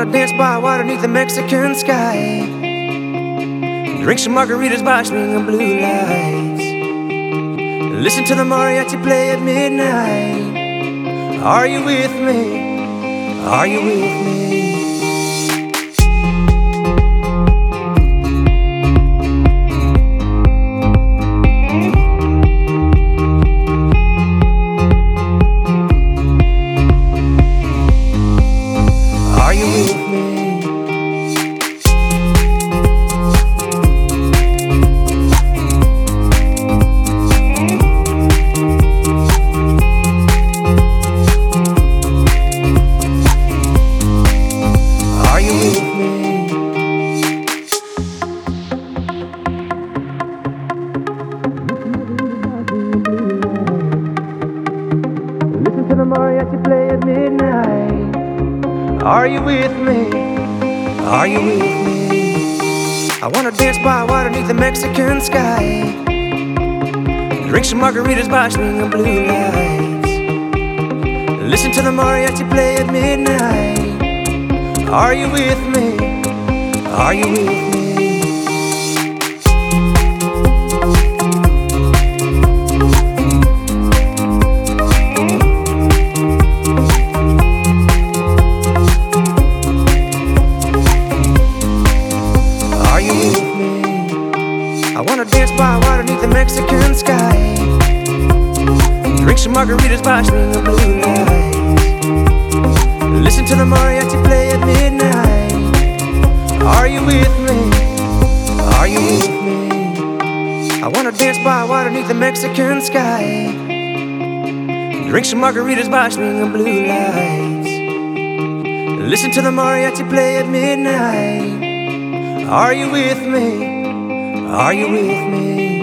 dance by water beneath the Mexican sky. Drink some margaritas by swinging blue lights. Listen to the mariachi play at midnight. Are you with me? Are you with me? Are you with me? Are you with me? Listen to the mariachi play at midnight. Are you with me? Are you with me? I wanna dance by water beneath the Mexican sky. Drink some margaritas by swinging blue lights. Listen to the mariachi play at midnight. Are you with me? Are you with me? Are you with me? I wanna dance by water beneath the Mexican sky. Drink some margaritas by swinging blue lights. Listen to the mariachi play at midnight. Are you with me? Are you with me? I wanna dance by water beneath the Mexican sky. Drink some margaritas by swinging blue lights. Listen to the mariachi play at midnight. Are you with me? Are you with me?